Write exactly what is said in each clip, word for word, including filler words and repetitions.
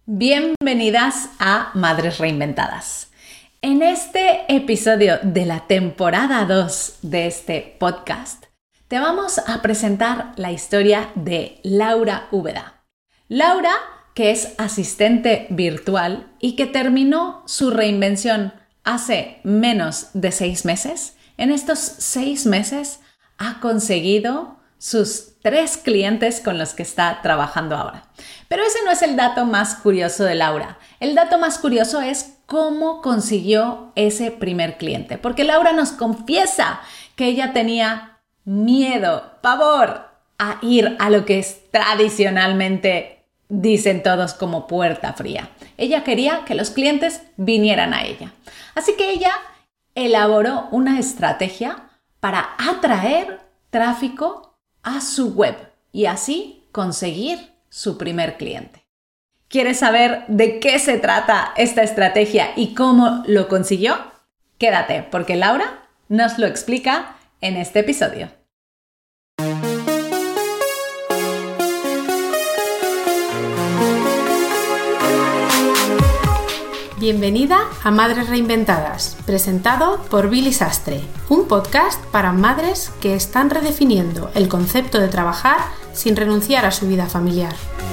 Bienvenidas a Madres Reinventadas. En este episodio de la temporada dos de este podcast, te vamos a presentar la historia de Laura Úbeda. Laura, que es asistente virtual y que terminó su reinvención hace menos de seis meses, en estos seis meses ha conseguido sus tres clientes con los que está trabajando ahora. Pero ese no es el dato más curioso de Laura. El dato más curioso es cómo consiguió ese primer cliente. Porque Laura nos confiesa que ella tenía miedo, pavor a ir a lo que es tradicionalmente dicen todos como puerta fría. Ella quería que los clientes vinieran a ella. Así que ella elaboró una estrategia para atraer tráfico a su web y así conseguir su primer cliente. ¿Quieres saber de qué se trata esta estrategia y cómo lo consiguió? Quédate, porque Laura nos lo explica en este episodio. Bienvenida a Madres Reinventadas, presentado por Billy Sastre, un podcast para madres que están redefiniendo el concepto de trabajar sin renunciar a su vida familiar.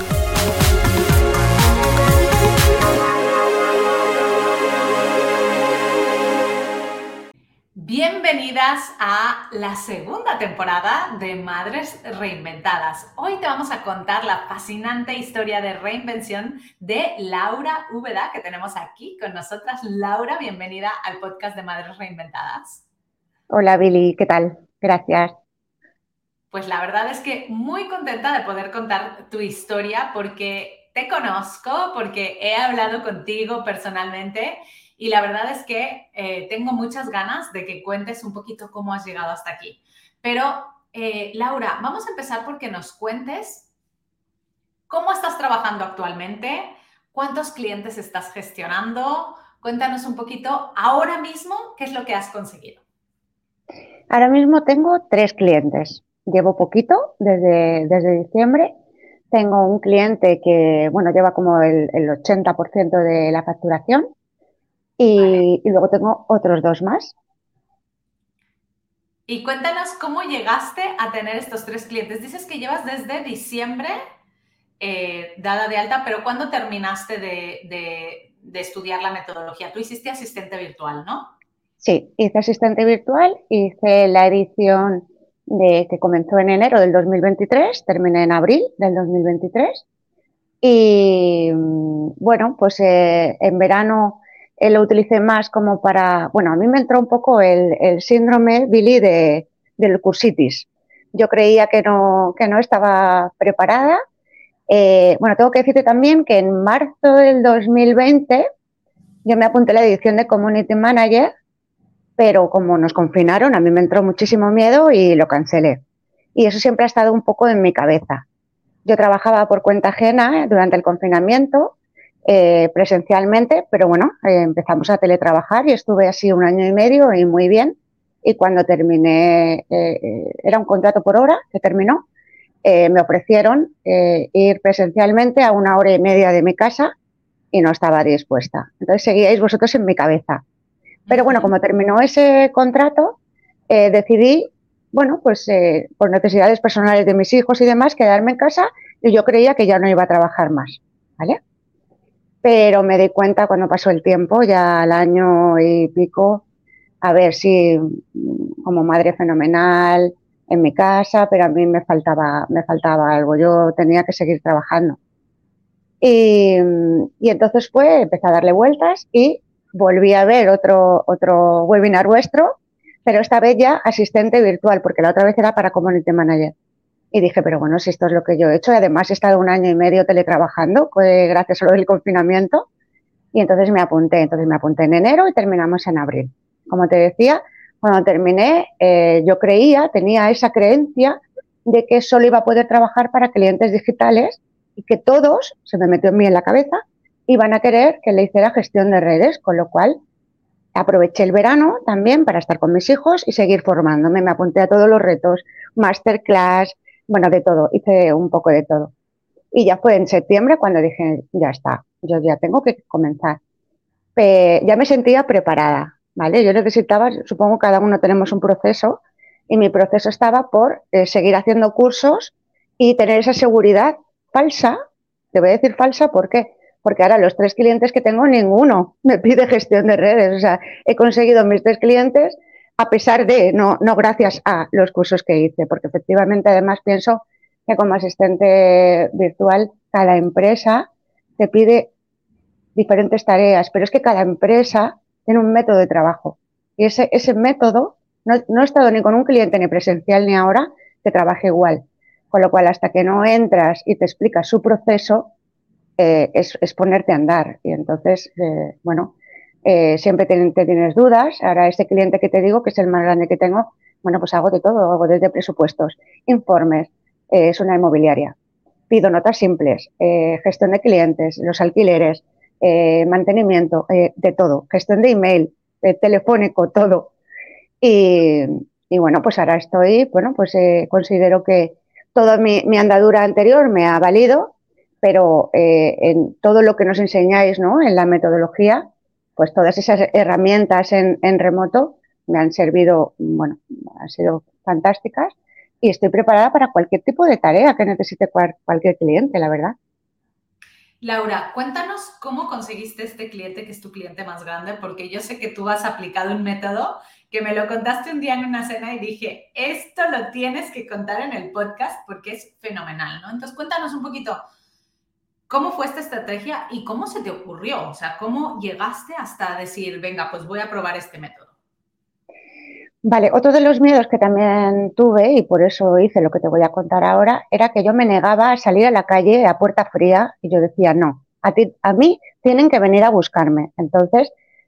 Bienvenidas a la segunda temporada de Madres Reinventadas. Hoy te vamos a contar la fascinante historia de reinvención de Laura Úbeda, que tenemos aquí con nosotras. Laura, bienvenida al podcast de Madres Reinventadas. Hola Billy, ¿qué tal? Gracias. Pues la verdad es que muy contenta de poder contar tu historia porque te conozco, porque he hablado contigo personalmente. Y la verdad es que eh, tengo muchas ganas de que cuentes un poquito cómo has llegado hasta aquí. Pero, eh, Laura, vamos a empezar porque nos cuentes cómo estás trabajando actualmente, cuántos clientes estás gestionando. Cuéntanos un poquito ahora mismo qué es lo que has conseguido. Ahora mismo tengo tres clientes. Llevo poquito, desde, desde diciembre. Tengo un cliente que, bueno, lleva como el, el ochenta por ciento de la facturación. Y, vale. Y luego tengo otros dos más. Y cuéntanos cómo llegaste a tener estos tres clientes. Dices que llevas desde diciembre eh, dada de alta, pero ¿cuándo terminaste de, de, de estudiar la metodología? Tú hiciste asistente virtual, ¿no? Sí, hice asistente virtual, hice la edición de, que comenzó en enero del dos mil veintitrés, terminé en abril del dos mil veintitrés. Y bueno, pues eh, en verano eh, lo utilicé más como para, bueno, a mí me entró un poco el, el síndrome, Billy, de, del cursitis. Yo creía que no, que no estaba preparada. Eh, bueno, tengo que decirte también que en marzo del dos mil veinte yo me apunté a la edición de Community Manager, pero como nos confinaron, a mí me entró muchísimo miedo y lo cancelé. Y eso siempre ha estado un poco en mi cabeza. Yo trabajaba por cuenta ajena durante el confinamiento, eh, presencialmente, pero bueno, eh, empezamos a teletrabajar y estuve así un año y medio y muy bien. Y cuando terminé, eh, era un contrato por hora que terminó, eh, me ofrecieron eh, ir presencialmente a una hora y media de mi casa y no estaba dispuesta. Entonces seguíais vosotros en mi cabeza. Pero bueno, como terminó ese contrato, eh, decidí, bueno, pues eh, por necesidades personales de mis hijos y demás, quedarme en casa y yo creía que ya no iba a trabajar más, ¿vale? Pero me di cuenta cuando pasó el tiempo, ya al año y pico, a ver si como madre fenomenal en mi casa, pero a mí me faltaba, me faltaba algo, yo tenía que seguir trabajando. Y, y entonces fue, empecé a darle vueltas y volví a ver otro, otro webinar vuestro, pero esta vez ya asistente virtual, porque la otra vez era para Community Manager. Y dije, pero bueno, si esto es lo que yo he hecho, y además he estado un año y medio teletrabajando, pues gracias a lo del confinamiento, y entonces me apunté. Entonces me apunté en enero y terminamos en abril. Como te decía, cuando terminé, eh, yo creía, tenía esa creencia de que solo iba a poder trabajar para clientes digitales y que todos, se me metió en mí en la cabeza, iban a querer que le hiciera gestión de redes, con lo cual aproveché el verano también para estar con mis hijos y seguir formándome. Me apunté a todos los retos, masterclass, bueno, de todo, hice un poco de todo. Y ya fue en septiembre cuando dije, ya está, yo ya tengo que comenzar. Pe- ya me sentía preparada, ¿vale? Yo necesitaba, supongo que cada uno tenemos un proceso, y mi proceso estaba por eh, seguir haciendo cursos y tener esa seguridad falsa. Te voy a decir falsa, ¿por qué? Porque ahora los tres clientes que tengo, ninguno me pide gestión de redes. O sea, he conseguido mis tres clientes a pesar de, no, no gracias a los cursos que hice, porque efectivamente además pienso que como asistente virtual cada empresa te pide diferentes tareas, pero es que cada empresa tiene un método de trabajo y ese, ese método, no, no he estado ni con un cliente ni presencial ni ahora que trabaje igual, con lo cual hasta que no entras y te explicas su proceso, eh, es, es, ponerte a andar. Y entonces, eh, bueno, eh, siempre te, te tienes dudas. Ahora este cliente que te digo, que es el más grande que tengo, bueno, pues hago de todo, hago desde presupuestos, informes, eh, es una inmobiliaria, pido notas simples, eh, gestión de clientes, los alquileres, eh, mantenimiento, eh, de todo, gestión de email, eh, telefónico, todo. Y, y, bueno, pues ahora estoy, bueno, pues eh, considero que toda mi, mi, andadura anterior me ha valido, pero eh, en todo lo que nos enseñáis, ¿no?, en la metodología, pues todas esas herramientas en, en remoto me han servido, bueno, han sido fantásticas y estoy preparada para cualquier tipo de tarea que necesite cual, cualquier cliente, la verdad. Laura, cuéntanos cómo conseguiste este cliente que es tu cliente más grande, porque yo sé que tú has aplicado un método que me lo contaste un día en una cena y dije, esto lo tienes que contar en el podcast porque es fenomenal, ¿no? Entonces, cuéntanos un poquito cómo fue esta estrategia y cómo se te ocurrió, o sea, cómo llegaste hasta decir, venga, pues voy a probar este método. Vale, otro de los miedos que también tuve, y por eso hice lo que te voy a contar ahora, era que yo me negaba a salir a la calle a puerta fría y yo decía, no, a, ti, a mí tienen que venir a buscarme. Entonces,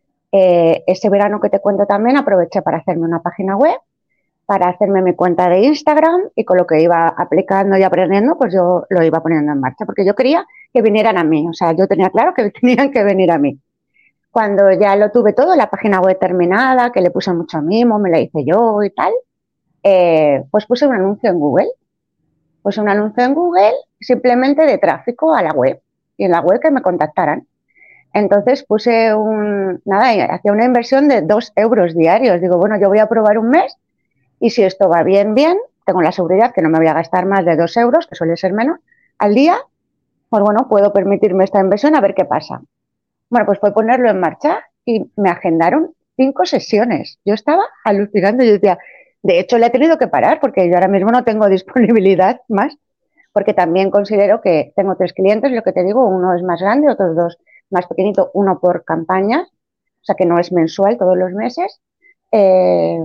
eh, ese verano que te cuento también aproveché para hacerme una página web, para hacerme mi cuenta de Instagram y con lo que iba aplicando y aprendiendo, pues yo lo iba poniendo en marcha, porque yo quería que vinieran a mí, o sea, yo tenía claro que tenían que venir a mí. Cuando ya lo tuve todo, la página web terminada, que le puse mucho mimo, me la hice yo y tal, eh, pues puse un anuncio en Google. Puse un anuncio en Google simplemente de tráfico a la web y en la web que me contactaran. Entonces puse un, nada, hacía una inversión de dos euros diarios. Digo, bueno, yo voy a probar un mes y si esto va bien, bien, tengo la seguridad que no me voy a gastar más de dos euros, que suele ser menos, al día, pues bueno, puedo permitirme esta inversión a ver qué pasa. Bueno, pues fue ponerlo en marcha y me agendaron cinco sesiones. Yo estaba alucinando, yo decía, de hecho le he tenido que parar porque yo ahora mismo no tengo disponibilidad más, porque también considero que tengo tres clientes, lo que te digo, uno es más grande, otros dos más pequeñito, uno por campañas, o sea que no es mensual todos los meses. Eh,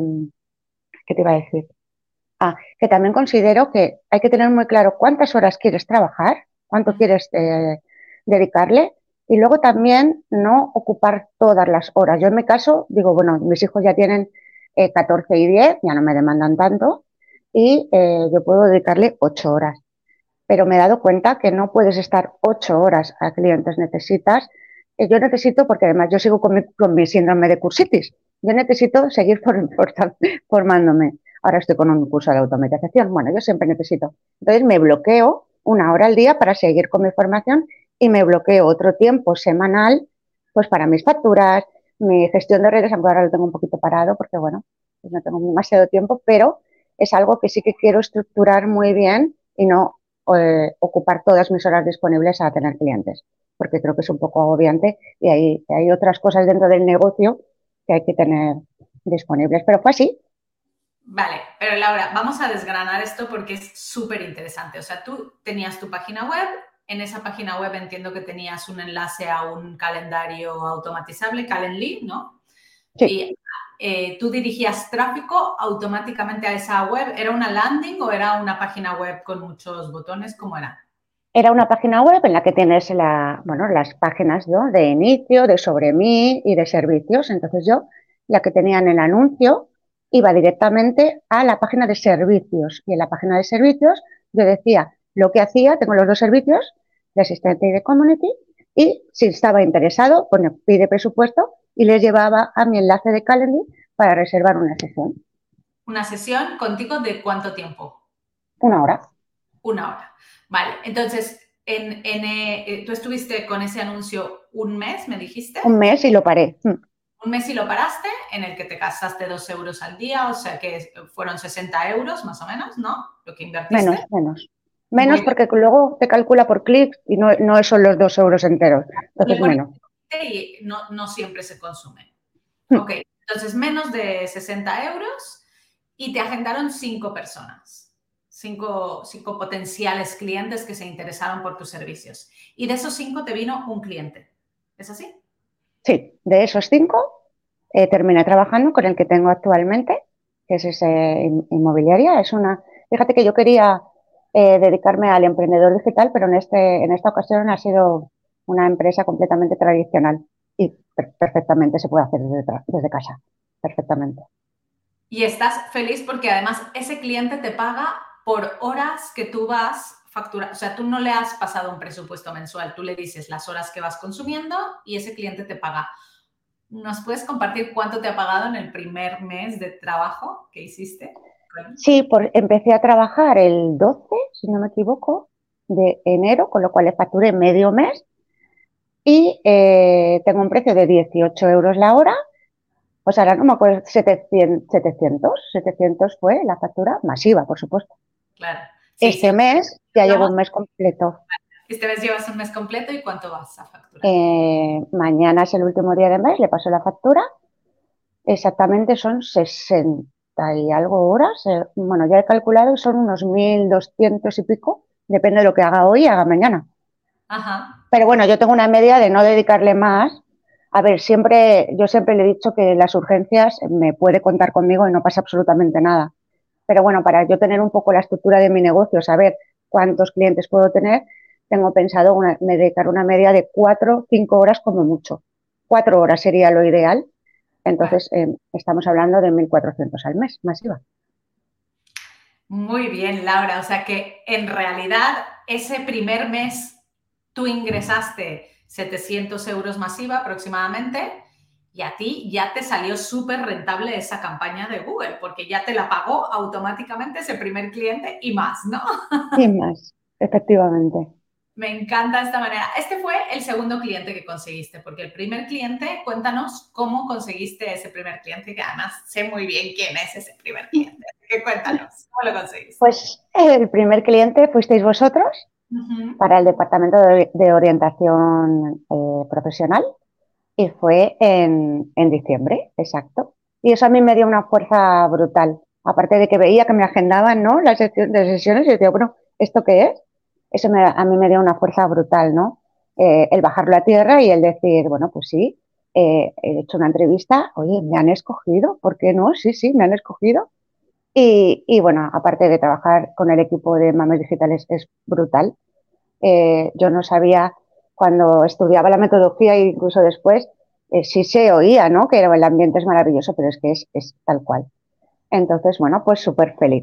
¿Qué te iba a decir? Ah, que también considero que hay que tener muy claro cuántas horas quieres trabajar, cuánto quieres eh, dedicarle y luego también no ocupar todas las horas. Yo en mi caso digo, bueno, mis hijos ya tienen eh, catorce y diez, ya no me demandan tanto y eh, yo puedo dedicarle ocho horas. Pero me he dado cuenta que no puedes estar ocho horas a clientes, necesitas, eh, yo necesito, porque además yo sigo con mi, con mi síndrome de cursitis, yo necesito seguir for, for, formándome. Ahora estoy con un curso de automatización. Bueno, yo siempre necesito. Entonces me bloqueo una hora al día para seguir con mi formación y me bloqueo otro tiempo semanal pues para mis facturas, mi gestión de redes, aunque ahora lo tengo un poquito parado porque, bueno, pues no tengo demasiado tiempo, pero es algo que sí que quiero estructurar muy bien y no eh, ocupar todas mis horas disponibles a tener clientes, porque creo que es un poco agobiante y hay, hay otras cosas dentro del negocio que hay que tener disponibles. Pero fue así. Vale, pero Laura, vamos a desgranar esto porque es súper interesante. O sea, tú tenías tu página web, en esa página web entiendo que tenías un enlace a un calendario automatizable, Calendly, ¿no? Sí. Y eh, tú dirigías tráfico automáticamente a esa web. ¿Era una landing o era una página web con muchos botones? ¿Cómo era? Era una página web en la que tienes la, bueno, las páginas, ¿no?, de inicio, de sobre mí y de servicios. Entonces yo, la que tenía en el anuncio, iba directamente a la página de servicios. Y en la página de servicios yo decía lo que hacía, tengo los dos servicios, de asistente y de community, y si estaba interesado, bueno, pide presupuesto y les llevaba a mi enlace de Calendly para reservar una sesión. ¿Una sesión contigo de cuánto tiempo? Una hora. Una hora. Vale, entonces en, en, eh, tú estuviste con ese anuncio un mes, me dijiste. Un mes y lo paré. Un mes y lo paraste, en el que te gastaste dos euros al día, o sea que fueron sesenta euros más o menos, ¿no? Lo que invertiste. Menos, menos. Menos porque luego te calcula por clics y no, no son los dos euros enteros. Entonces, menos. Y no, no siempre se consume. Hmm. Ok, entonces menos de sesenta euros y te agendaron cinco personas, cinco, cinco potenciales clientes que se interesaron por tus servicios. Y de esos cinco te vino un cliente. ¿Es así? Sí, de esos cinco eh, terminé trabajando con el que tengo actualmente, que es ese inmobiliaria. Es una, fíjate que yo quería eh, dedicarme al emprendedor digital, pero en, este, en esta ocasión ha sido una empresa completamente tradicional y per perfectamente se puede hacer desde, desde casa, perfectamente. Y estás feliz porque además ese cliente te paga por horas que tú vas facturando. O sea, tú no le has pasado un presupuesto mensual, tú le dices las horas que vas consumiendo y ese cliente te paga. ¿Nos puedes compartir cuánto te ha pagado en el primer mes de trabajo que hiciste? Sí, por, empecé a trabajar el doce, si no me equivoco, de enero, con lo cual le facturé medio mes y eh, tengo un precio de dieciocho euros la hora. Pues ahora no me acuerdo, setecientos, setecientos, setecientos fue la factura masiva, por supuesto. Claro. Sí, este sí. mes ya llevo un mes completo. Este mes llevas un mes completo y ¿cuánto vas a facturar? Eh, mañana es el último día de mes, le paso la factura. Exactamente son sesenta y algo horas. Eh, bueno, ya he calculado, son unos mil doscientos y pico. Depende de lo que haga hoy y haga mañana. Ajá. Pero bueno, yo tengo una media de no dedicarle más. A ver, siempre, yo siempre le he dicho que las urgencias me puede contar conmigo y no pasa absolutamente nada. Pero bueno, para yo tener un poco la estructura de mi negocio, saber cuántos clientes puedo tener, tengo pensado una, dedicar una media de cuatro, cinco horas como mucho. Cuatro horas sería lo ideal. Entonces, eh, estamos hablando de mil cuatrocientos al mes, masiva. Muy bien, Laura. O sea que en realidad ese primer mes tú ingresaste setecientos euros masiva aproximadamente y a ti ya te salió súper rentable esa campaña de Google porque ya te la pagó automáticamente ese primer cliente y más, ¿no? Y más, efectivamente. Me encanta esta manera. Este fue el segundo cliente que conseguiste, porque el primer cliente, cuéntanos cómo conseguiste ese primer cliente, que además sé muy bien quién es ese primer cliente. Que cuéntanos, ¿cómo lo conseguiste? Pues el primer cliente fuisteis vosotros uh-huh. para el Departamento de, de Orientación eh, Profesional y fue en, en diciembre, exacto. Y eso a mí me dio una fuerza brutal. Aparte de que veía que me agendaban, ¿no?, las sesiones y decía, bueno, ¿esto qué es? Eso me, a mí me dio una fuerza brutal, ¿no? Eh, el bajarlo a tierra y el decir, bueno, pues sí, eh, he hecho una entrevista, oye, me han escogido, ¿por qué no? Sí, sí, me han escogido. Y, y bueno, aparte de trabajar con el equipo de Mames Digitales es brutal. Eh, yo no sabía, cuando estudiaba la metodología e incluso después, eh, sí se oía, ¿no?, que el ambiente es maravilloso, pero es que es, es tal cual. Entonces, bueno, pues súper feliz.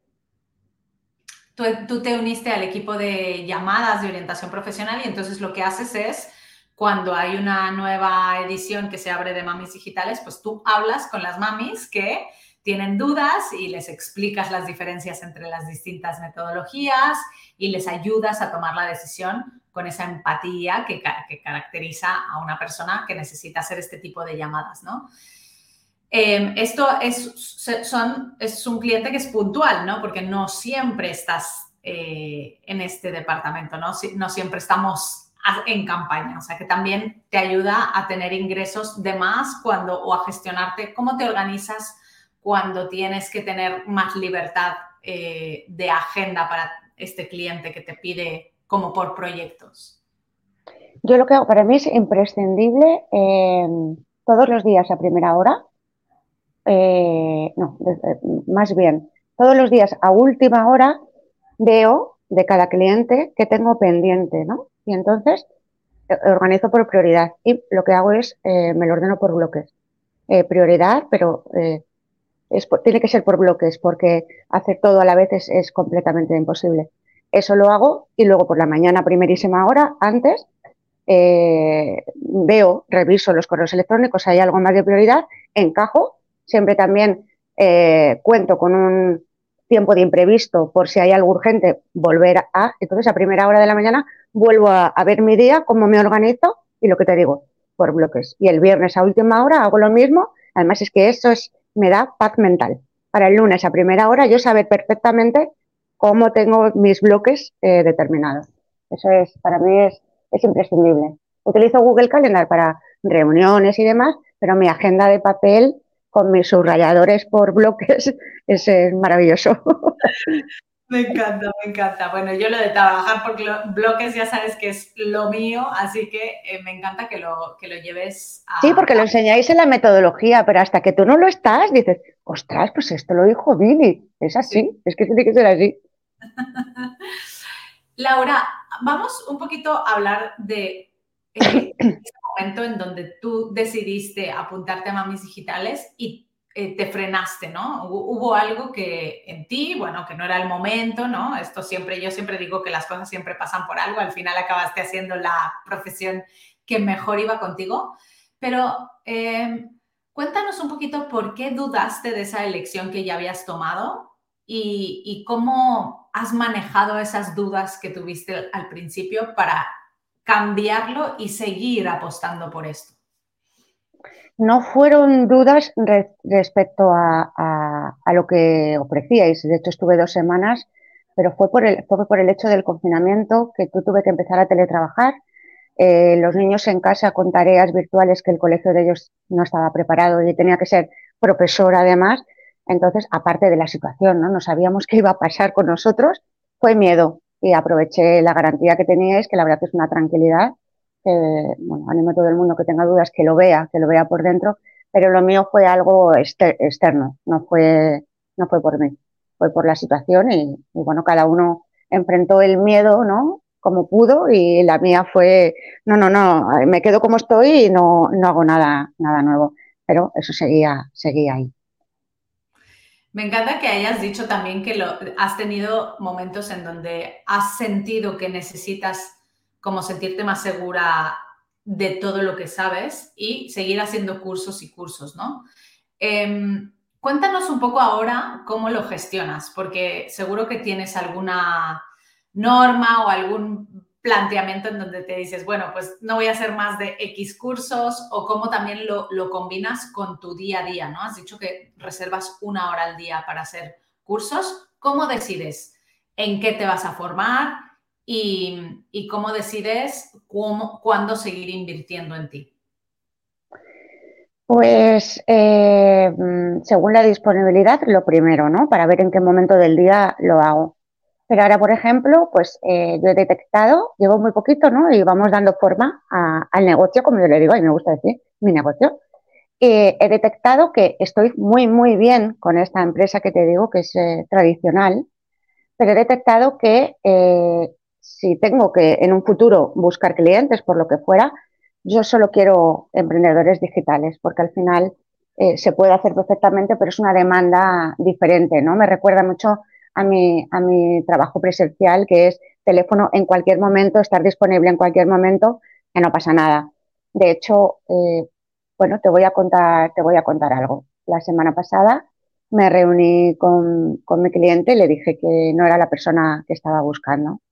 Tú, tú te uniste al equipo de llamadas de orientación profesional y entonces lo que haces es, cuando hay una nueva edición que se abre de Mamis Digitales, pues tú hablas con las mamis que tienen dudas y les explicas las diferencias entre las distintas metodologías y les ayudas a tomar la decisión con esa empatía que, que caracteriza a una persona que necesita hacer este tipo de llamadas, ¿no? Eh, esto es, son, es un cliente que es puntual, ¿no? Porque no siempre estás eh, en este departamento, ¿no? No siempre estamos en campaña, o sea que también te ayuda a tener ingresos de más cuando, o a gestionarte. ¿Cómo te organizas cuando tienes que tener más libertad eh, de agenda para este cliente que te pide como por proyectos? Yo lo que hago, para mí es imprescindible eh, todos los días a primera hora, eh, no, más bien, todos los días a última hora veo de cada cliente que tengo pendiente, ¿no? Y entonces organizo por prioridad y lo que hago es, eh, me lo ordeno por bloques. Eh, prioridad, pero eh, es, tiene que ser por bloques porque hacer todo a la vez es, es completamente imposible. Eso lo hago y luego por la mañana, primerísima hora, antes, eh, veo, reviso los correos electrónicos, hay algo más de prioridad, encajo, siempre también eh, cuento con un tiempo de imprevisto por si hay algo urgente, volver a, entonces a primera hora de la mañana vuelvo a, a ver mi día, cómo me organizo y lo que te digo, por bloques. Y el viernes a última hora hago lo mismo, además es que eso es, me da paz mental. Para el lunes a primera hora yo saber perfectamente cómo tengo mis bloques eh, determinados. Eso es, para mí es, es imprescindible. Utilizo Google Calendar para reuniones y demás, pero mi agenda de papel con mis subrayadores por bloques es, es maravilloso. Me encanta, me encanta. Bueno, yo lo de trabajar por bloques ya sabes que es lo mío, así que eh, me encanta que lo, que lo lleves a... Sí, porque lo enseñáis en la metodología, pero hasta que tú no lo estás, dices, ostras, pues esto lo dijo Billy. Es así, sí. Es que tiene que ser así. Laura, vamos un poquito a hablar de eh, ese momento en donde tú decidiste apuntarte a Mamis Digitales y eh, te frenaste, ¿no? Hubo, hubo algo que en ti, bueno, que no era el momento, ¿no? Esto siempre, yo siempre digo que las cosas siempre pasan por algo, al final acabaste haciendo la profesión que mejor iba contigo, pero eh, cuéntanos un poquito por qué dudaste de esa elección que ya habías tomado. Y, y cómo has manejado esas dudas que tuviste al principio para cambiarlo y seguir apostando por esto. No fueron dudas re respecto a, a, a lo que ofrecíais. De hecho, estuve dos semanas, pero fue por el, fue por el hecho del confinamiento que tú tuve que empezar a teletrabajar. Eh, los niños en casa con tareas virtuales que el colegio de ellos no estaba preparado y tenía que ser profesor además. Entonces, aparte de la situación, ¿no? No sabíamos qué iba a pasar con nosotros, fue miedo y aproveché la garantía que teníais, que la verdad que es una tranquilidad. Eh, bueno, animo a todo el mundo que tenga dudas que lo vea, que lo vea por dentro, pero lo mío fue algo exter externo, no fue, no fue por mí, fue por la situación y, y bueno, cada uno enfrentó el miedo, ¿no? Como pudo y la mía fue, no, no, no, me quedo como estoy y no, no hago nada, nada nuevo, pero eso seguía, seguía ahí. Me encanta que hayas dicho también que lo, has tenido momentos en donde has sentido que necesitas como sentirte más segura de todo lo que sabes y seguir haciendo cursos y cursos, ¿no? Eh, cuéntanos un poco ahora cómo lo gestionas, porque seguro que tienes alguna norma o algún planteamiento en donde te dices, bueno, pues no voy a hacer más de X cursos o cómo también lo, lo combinas con tu día a día, ¿no? Has dicho que reservas una hora al día para hacer cursos. ¿Cómo decides en qué te vas a formar y, y cómo decides cómo, cuándo seguir invirtiendo en ti? Pues eh, según la disponibilidad, lo primero, ¿no? Para ver en qué momento del día lo hago. Pero ahora, por ejemplo, pues eh, yo he detectado, llevo muy poquito, ¿no? Y vamos dando forma a, al negocio, como yo le digo, y me gusta decir, mi negocio. Eh, he detectado que estoy muy, muy bien con esta empresa que te digo, que es eh, tradicional, pero he detectado que eh, si tengo que en un futuro buscar clientes, por lo que fuera, yo solo quiero emprendedores digitales, porque al final eh, se puede hacer perfectamente, pero es una demanda diferente, ¿no? Me recuerda mucho a mi, a mi trabajo presencial, que es teléfono en cualquier momento, estar disponible en cualquier momento, que no pasa nada. De hecho, eh, bueno, te voy a contar, te voy a contar algo. La semana pasada me reuní con, con mi cliente y le dije que no era la persona que estaba buscando.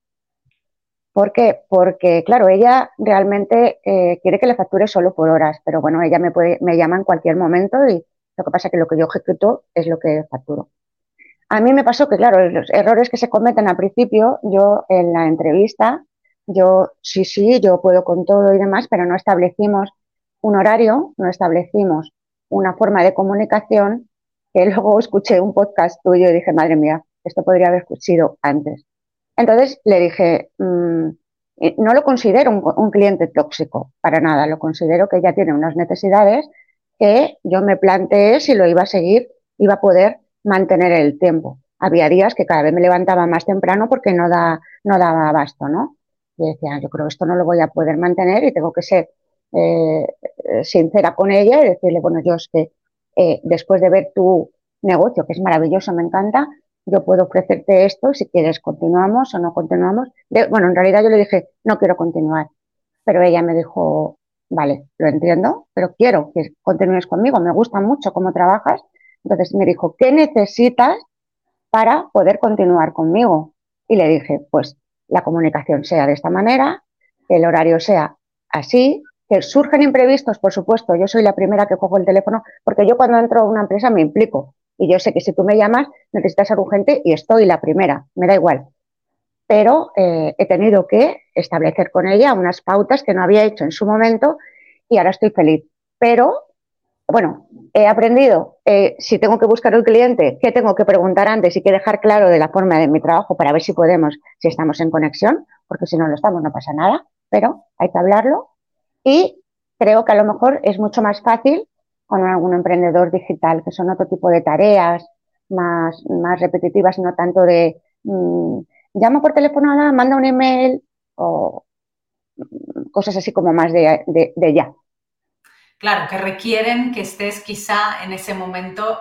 ¿Por qué? Porque, claro, ella realmente eh, quiere que le facture solo por horas, pero bueno, ella me, puede, me llama en cualquier momento y lo que pasa es que lo que yo ejecuto es lo que facturo. A mí me pasó que, claro, los errores que se cometen al principio, yo en la entrevista, yo sí, sí, yo puedo con todo y demás, pero no establecimos un horario, no establecimos una forma de comunicación, que luego escuché un podcast tuyo y dije, madre mía, esto podría haber sido antes. Entonces le dije, mmm, no lo considero un, un cliente tóxico, para nada, lo considero que ella tiene unas necesidades que yo me planteé si lo iba a seguir, iba a poder mantener el tiempo. Había días que cada vez me levantaba más temprano porque no, da, no daba abasto, ¿no? Y decía, yo creo que esto no lo voy a poder mantener y tengo que ser eh, sincera con ella y decirle, bueno, yo es que eh, después de ver tu negocio, que es maravilloso, me encanta, yo puedo ofrecerte esto, si quieres continuamos o no continuamos. De, bueno, en realidad yo le dije, no quiero continuar, pero ella me dijo, vale, lo entiendo, pero quiero que continúes conmigo, me gusta mucho cómo trabajas. Entonces me dijo, ¿qué necesitas para poder continuar conmigo. Y le dije, pues la comunicación sea de esta manera, que el horario sea así, que surgen imprevistos, por supuesto, yo soy la primera que cojo el teléfono, porque yo cuando entro a una empresa me implico, y yo sé que si tú me llamas necesitas ser urgente y estoy la primera, me da igual. Pero eh, he tenido que establecer con ella unas pautas que no había hecho en su momento y ahora estoy feliz. Pero, bueno, he aprendido, eh, si tengo que buscar un cliente, qué tengo que preguntar antes y qué dejar claro de la forma de mi trabajo para ver si podemos, si estamos en conexión, porque si no lo estamos no pasa nada, pero hay que hablarlo. Y creo que a lo mejor es mucho más fácil con algún emprendedor digital, que son otro tipo de tareas más, más repetitivas, no tanto de mmm, llama por teléfono, manda un email o cosas así como más de, de, de ya. Claro, que requieren que estés quizá en ese momento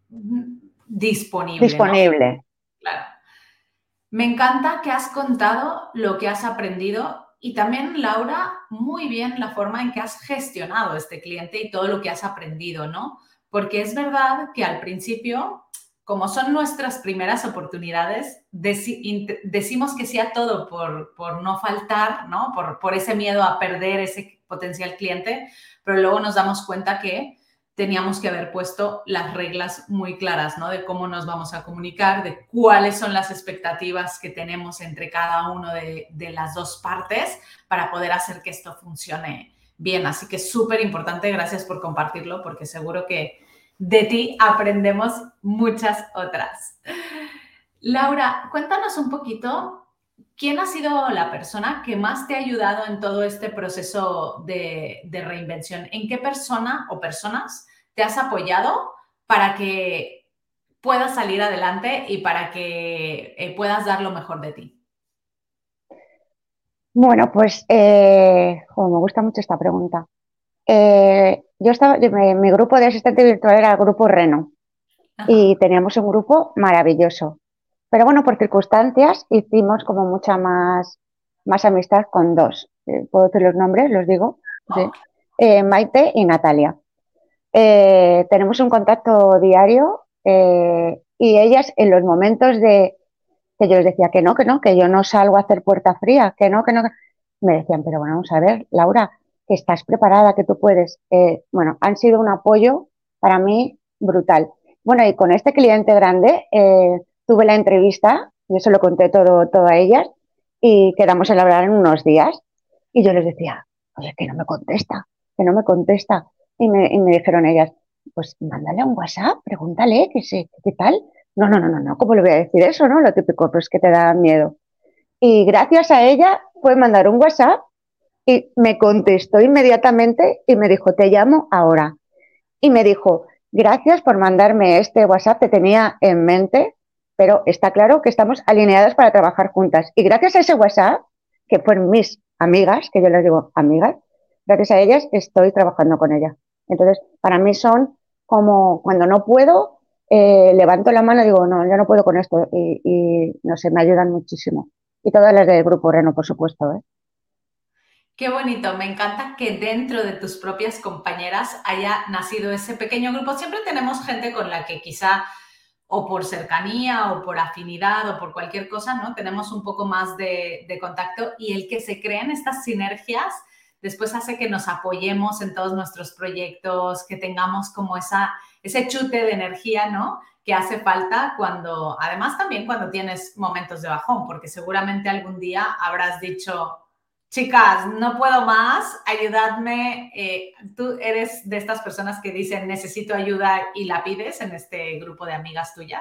disponible, Disponible. ¿no? Claro. Me encanta que has contado lo que has aprendido y también, Laura, muy bien la forma en que has gestionado este cliente y todo lo que has aprendido, ¿no? Porque es verdad que al principio, como son nuestras primeras oportunidades, deci- decimos que sí a todo por, por no faltar, ¿no? Por, por ese miedo a perder ese potencial cliente, pero luego nos damos cuenta que teníamos que haber puesto las reglas muy claras, ¿no? De cómo nos vamos a comunicar, de cuáles son las expectativas que tenemos entre cada uno de, de las dos partes para poder hacer que esto funcione bien. Así que es súper importante, gracias por compartirlo, porque seguro que de ti aprendemos muchas otras. Laura, cuéntanos un poquito, ¿quién ha sido la persona que más te ha ayudado en todo este proceso de, de reinvención? ¿En qué persona o personas te has apoyado para que puedas salir adelante y para que eh, puedas dar lo mejor de ti? Bueno, pues eh, oh, me gusta mucho esta pregunta. Eh, yo estaba, mi, mi grupo de asistente virtual era el grupo Reno. Ajá. Y teníamos un grupo maravilloso. Pero bueno, por circunstancias hicimos como mucha más, más amistad con dos. Eh, ¿Puedo decir los nombres? ¿Los digo? Sí. Ok. Eh, Maite y Natalia. Eh, tenemos un contacto diario eh, y ellas en los momentos de que yo les decía que no, que no, que yo no salgo a hacer puerta fría, que no, que no, me decían, pero bueno, vamos a ver, Laura, que estás preparada, que tú puedes. Eh, bueno, han sido un apoyo para mí brutal. Bueno, y con este cliente grande eh, tuve la entrevista, yo se lo conté todo, todo a ellas y quedamos en hablar en unos días y yo les decía, oye, que no me contesta, que no me contesta. Y me, y me dijeron ellas, pues mándale un WhatsApp, pregúntale que sé, qué tal. No, no, no, no, no, ¿cómo le voy a decir eso, no? Lo típico, pues que te da miedo. Y gracias a ella fue mandar un WhatsApp y me contestó inmediatamente y me dijo, te llamo ahora. Y me dijo, gracias por mandarme este WhatsApp, te tenía en mente, pero está claro que estamos alineadas para trabajar juntas. Y gracias a ese WhatsApp, que fueron mis amigas, que yo les digo amigas, gracias a ellas estoy trabajando con ella. Entonces, para mí son como cuando no puedo, eh, levanto la mano y digo, no, yo no puedo con esto. Y, y no sé, me ayudan muchísimo. Y todas las del Grupo Reno, por supuesto, ¿eh? Qué bonito, me encanta que dentro de tus propias compañeras haya nacido ese pequeño grupo. Siempre tenemos gente con la que quizá o por cercanía o por afinidad o por cualquier cosa, ¿no? Tenemos un poco más de, de contacto y el que se creen estas sinergias después hace que nos apoyemos en todos nuestros proyectos, que tengamos como esa, ese chute de energía, ¿no? Que hace falta cuando, además también cuando tienes momentos de bajón, porque seguramente algún día habrás dicho, chicas, no puedo más, ayudadme. Eh, ¿Tú eres de estas personas que dicen necesito ayuda y la pides en este grupo de amigas tuyas?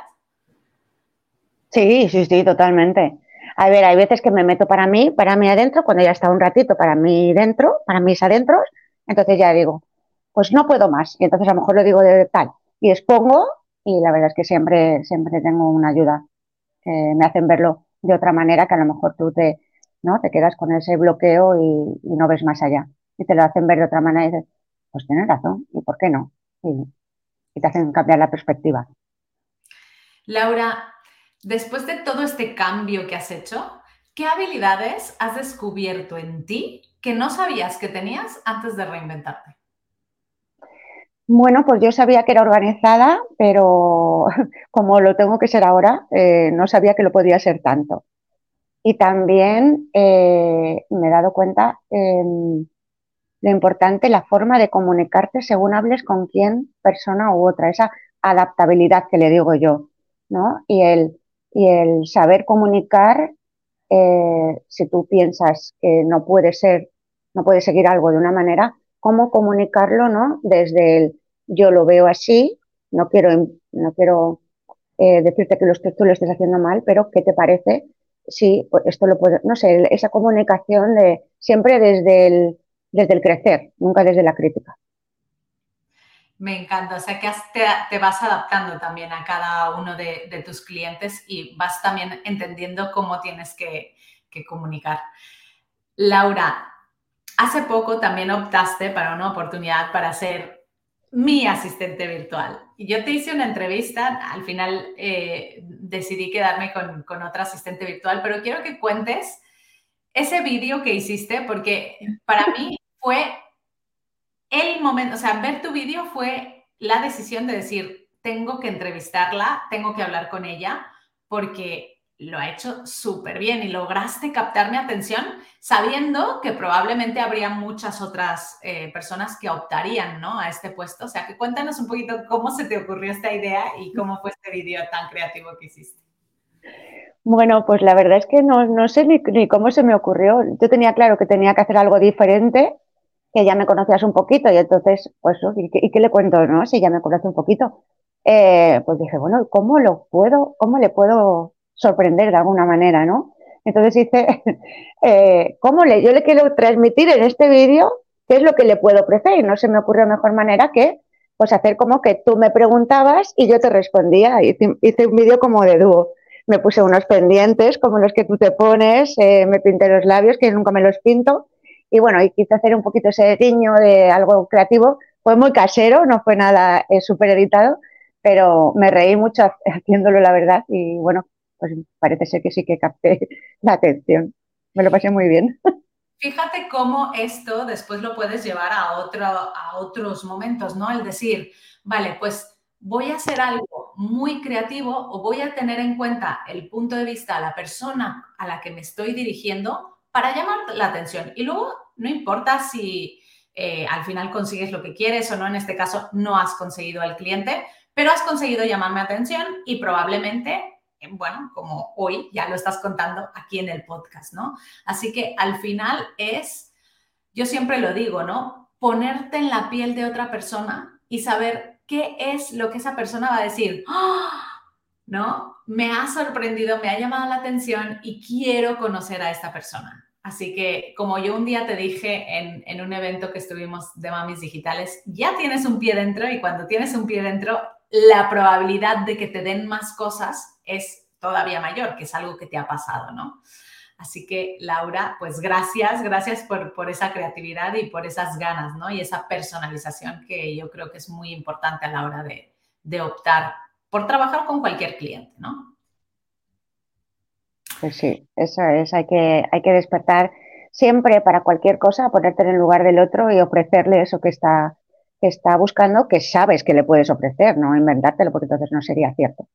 Sí, sí, sí, totalmente. A ver, hay veces que me meto para mí, para mí adentro, cuando ya está un ratito para mí dentro, para mis adentros, entonces ya digo, pues no puedo más. Y entonces a lo mejor lo digo de tal. Y expongo y la verdad es que siempre, siempre tengo una ayuda. Eh, me hacen verlo de otra manera que a lo mejor tú te, ¿no? te quedas con ese bloqueo y, y no ves más allá. Y te lo hacen ver de otra manera y dices, pues tienes razón, ¿y por qué no? Y, y te hacen cambiar la perspectiva. Laura, después de todo este cambio que has hecho, ¿qué habilidades has descubierto en ti que no sabías que tenías antes de reinventarte? Bueno, pues yo sabía que era organizada, pero como lo tengo que ser ahora, eh, no sabía que lo podía ser tanto. Y también eh, me he dado cuenta eh, lo importante, la forma de comunicarte según hables con quién, persona u otra, esa adaptabilidad que le digo yo, ¿no? Y el, y el saber comunicar, eh, si tú piensas que no puede ser, no puede seguir algo de una manera, cómo comunicarlo, ¿no? Desde el yo lo veo así, no quiero, no quiero eh, decirte que lo estés, tú lo estés haciendo mal, pero ¿qué te parece? Sí, pues esto lo puedo, no sé, esa comunicación de siempre desde el, desde el crecer, nunca desde la crítica. Me encanta, o sea que te, te vas adaptando también a cada uno de, de, tus clientes y vas también entendiendo cómo tienes que, que comunicar. Laura, hace poco también optaste para una oportunidad para ser mi asistente virtual. Y yo te hice una entrevista, al final eh, decidí quedarme con, con otra asistente virtual, pero quiero que cuentes ese vídeo que hiciste porque para mí fue el momento, o sea, ver tu vídeo fue la decisión de decir, tengo que entrevistarla, tengo que hablar con ella, porque lo ha hecho súper bien y lograste captar mi atención sabiendo que probablemente habría muchas otras eh, personas que optarían, ¿no?, a este puesto. O sea, que cuéntanos un poquito cómo se te ocurrió esta idea y cómo fue este vídeo tan creativo que hiciste. Bueno, pues la verdad es que no, no sé ni, ni cómo se me ocurrió. Yo tenía claro que tenía que hacer algo diferente, que ya me conocías un poquito y entonces, pues, ¿y qué, y qué le cuento, no? Si ya me conoce un poquito. Eh, pues dije, bueno, ¿cómo lo puedo, cómo le puedo sorprender de alguna manera, no? Entonces hice, eh, ¿cómo le, yo le quiero transmitir en este vídeo qué es lo que le puedo ofrecer? Y no se me ocurrió mejor manera que, pues, hacer como que tú me preguntabas y yo te respondía. Hice, hice un vídeo como de dúo. Me puse unos pendientes como los que tú te pones, eh, me pinté los labios, que nunca me los pinto, y bueno, y quise hacer un poquito ese guiño de algo creativo. Fue muy casero, no fue nada eh, súper editado, pero me reí mucho haciéndolo, la verdad, y bueno, pues parece ser que sí que capté la atención. Me lo pasé muy bien. Fíjate cómo esto después lo puedes llevar a, otro, a otros momentos, ¿no? El decir, vale, pues voy a hacer algo muy creativo o voy a tener en cuenta el punto de vista de la persona a la que me estoy dirigiendo para llamar la atención. Y luego no importa si eh, al final consigues lo que quieres o no, en este caso no has conseguido al cliente, pero has conseguido llamarme atención y probablemente, bueno, como hoy ya lo estás contando aquí en el podcast, ¿no? Así que al final es, yo siempre lo digo, ¿no? Ponerte en la piel de otra persona y saber qué es lo que esa persona va a decir. ¡Oh! ¿No? Me ha sorprendido, me ha llamado la atención y quiero conocer a esta persona. Así que, como yo un día te dije en, en un evento que estuvimos de Mamis Digitales, ya tienes un pie dentro y cuando tienes un pie dentro, la probabilidad de que te den más cosas es todavía mayor, que es algo que te ha pasado, ¿no? Así que, Laura, pues gracias, gracias por, por esa creatividad y por esas ganas, ¿no? Y esa personalización que yo creo que es muy importante a la hora de, de optar por trabajar con cualquier cliente, ¿no? Pues sí, eso es, hay que, hay que despertar siempre para cualquier cosa, ponerte en el lugar del otro y ofrecerle eso que está, que está buscando, que sabes que le puedes ofrecer, no inventártelo, porque entonces no sería cierto.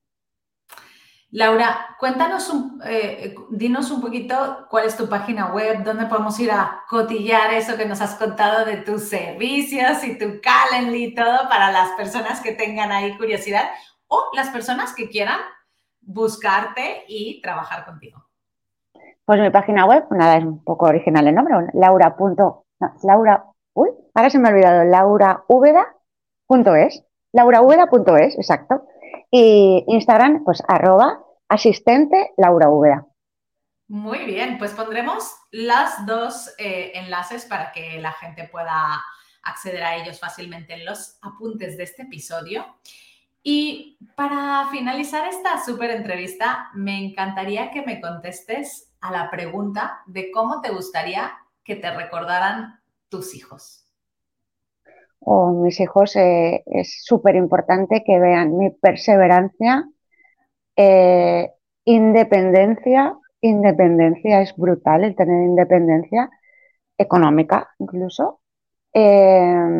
Laura, cuéntanos, un, eh, dinos un poquito cuál es tu página web, dónde podemos ir a cotillar eso que nos has contado de tus servicios y tu Calendly y todo para las personas que tengan ahí curiosidad o las personas que quieran buscarte y trabajar contigo. Pues mi página web, nada, es un poco original el nombre, Laura. No, Laura, uy, ahora se me ha olvidado, lauraveda punto es, lauraveda punto es, exacto. Y Instagram, pues arroba asistente lauraveda. Muy bien, pues pondremos los dos eh, enlaces para que la gente pueda acceder a ellos fácilmente en los apuntes de este episodio. Y para finalizar esta súper entrevista, me encantaría que me contestes a la pregunta de cómo te gustaría que te recordaran tus hijos. O mis hijos, eh, es súper importante que vean mi perseverancia, eh, independencia, independencia es brutal el tener independencia económica incluso, eh,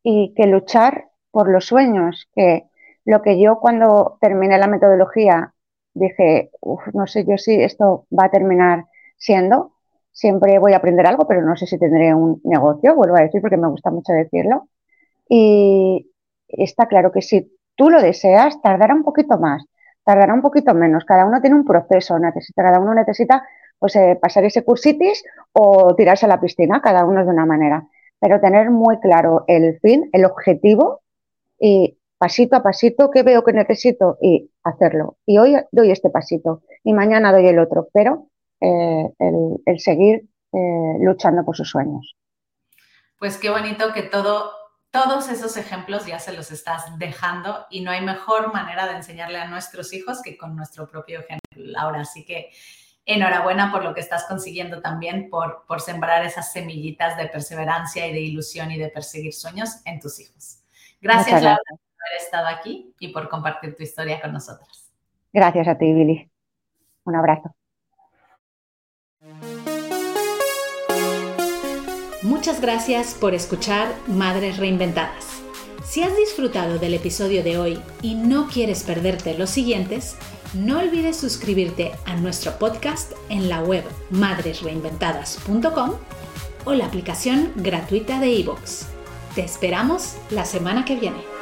y que luchar por los sueños, que lo que yo cuando terminé la metodología dije, uf, no sé yo si esto va a terminar siendo, siempre voy a aprender algo, pero no sé si tendré un negocio, vuelvo a decir porque me gusta mucho decirlo. Y está claro que si tú lo deseas, tardará un poquito más, tardará un poquito menos. Cada uno tiene un proceso, necesita, cada uno necesita pues, eh, pasar ese cursitis o tirarse a la piscina, cada uno de una manera. Pero tener muy claro el fin, el objetivo y pasito a pasito, qué veo que necesito y hacerlo. Y hoy doy este pasito y mañana doy el otro, pero eh, el, el seguir eh, luchando por sus sueños. Pues qué bonito que todo, todos esos ejemplos ya se los estás dejando y no hay mejor manera de enseñarle a nuestros hijos que con nuestro propio ejemplo, Laura. Así que enhorabuena por lo que estás consiguiendo también, por, por sembrar esas semillitas de perseverancia y de ilusión y de perseguir sueños en tus hijos. Gracias, Laura, por haber estado aquí y por compartir tu historia con nosotras. Gracias a ti, Billy. Un abrazo. Muchas gracias por escuchar Madres Reinventadas. Si has disfrutado del episodio de hoy y no quieres perderte los siguientes, no olvides suscribirte a nuestro podcast en la web madres reinventadas punto com o la aplicación gratuita de iVoox. Te esperamos la semana que viene.